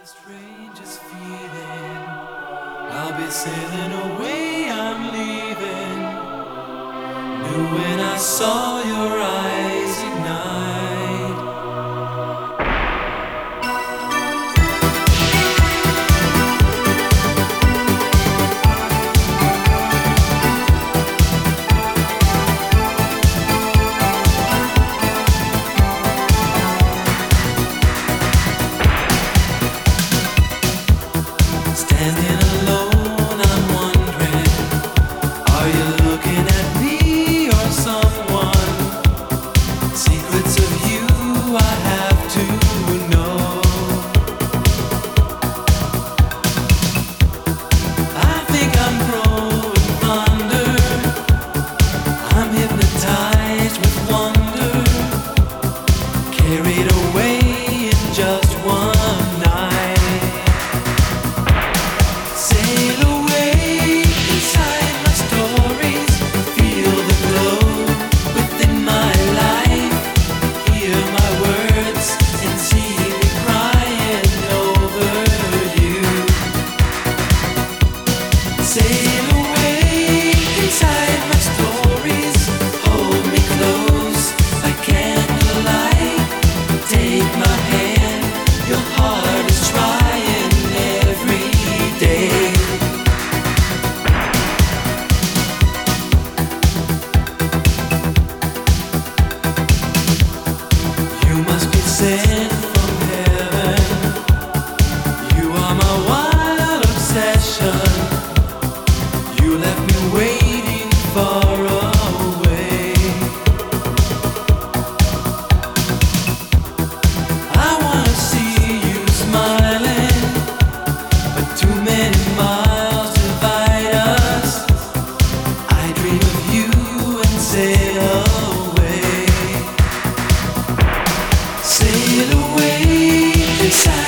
the strangest feeling. I'll be sailing away, I'm leaving. Knew when I saw your eyes ignite. Standing alone, I'm wondering, are you looking at me or someone? Secrets of you I have to know. I think I'm growing fonder. I'm hypnotized with wonder, carried away in just one night. Sail away inside my stories, feel the glow within my life, hear my words and see me crying over you. Sail away inside my stories, hold me close like candlelight, take my hand, your heart is trying every day. You must be sent from heaven. You are my wild obsession. You left me waiting far away. I wanna see you smiling, but too many miles divide us. I dream of you and sail away. Sail away inside